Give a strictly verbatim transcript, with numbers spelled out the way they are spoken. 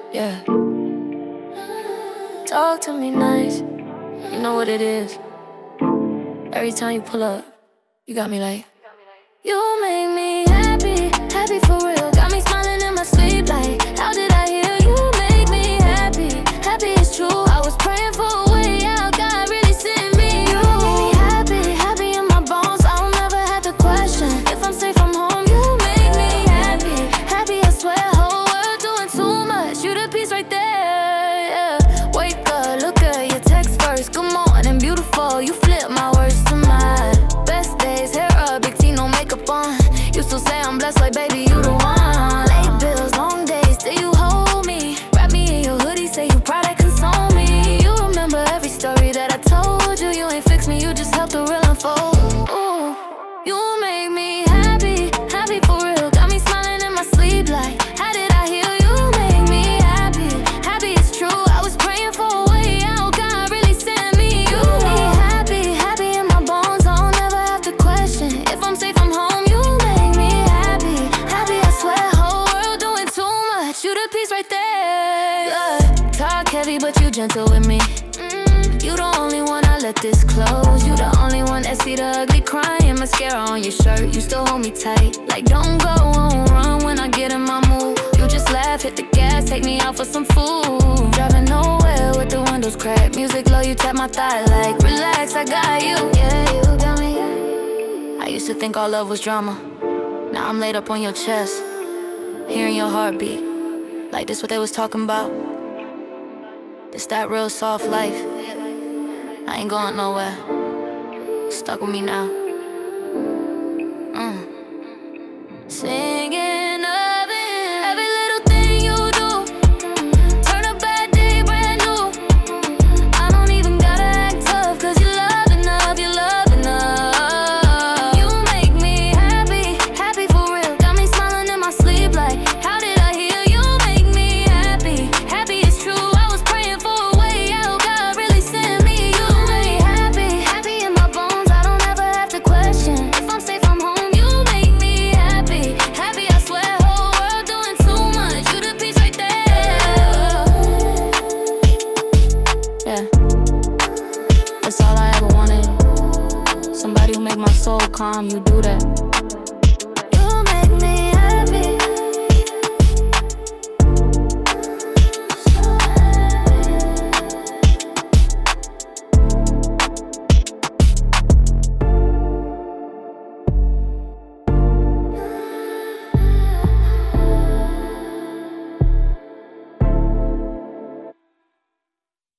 Yeah. Talk to me nice, you know what it is. Every time you pull up, you got me like, you make me happy, happy for real. Got me smiling in my sleep like, how did I hear you make me happy? Happy is true, I was praying for a way out, God really sent me you. Make me happy, happy in my bones, I don't never have to question if I'm safe from home. You make me happy, happy I swear, whole world doing too much. You the piece right there, yeah. Wake up, look at your text first, good morning, beautiful. You flip my words to mine. Best days, hair up, big T, no makeup on. You still say I'm blessed, like baby, you the one. Late bills, long days, till you hold me. Wrap me in your hoodie, say you proud I console me. You remember every story that I told you. You ain't fix me, you just helped the real unfold. Ooh, you make me happy, happy for real. Got me smiling in my sleep like, how did I heal? You make me happy, happy it's true. I was praying for a way out, God really sent me you. Me happy, happy in my bones, I don't never have to question if I'm safe from home. You make me happy, happy I swear, whole world doing too much. You the piece right there, yeah. Talk heavy but you gentle with me. mm, You the only one I let this close. You the only one that see the ugly crying mascara on your shirt. You still hold me tight, like don't go, won't run when I get in my mood. You just laugh, hit the gas, take me out for some food. Driving nowhere with the windows cracked, music low, you tap my thigh like, relax, I got you. Yeah, you got me. I used to think all love was drama. Now I'm laid up on your chest, hearing your heartbeat. Like this what they was talking about. This that real soft life. I ain't going nowhere. Stuck with me now. Mm. Singing of it. Every little thing you do, turn a bad day brand new. I don't even gotta act tough, cause you love enough, you love enough. You make me happy, happy for real. Got me smiling in my sleep like, how did I heal? You make me happy, happy it's true. I was praying for a way out, God really sent me you. Make me happy, happy in my bones, I don't ever have to question if I'm safe from home. You make me happy, happy I swear, whole world doing too much. You the piece right there. Yeah, that's all I ever wanted. Somebody who make my soul calm, you do that.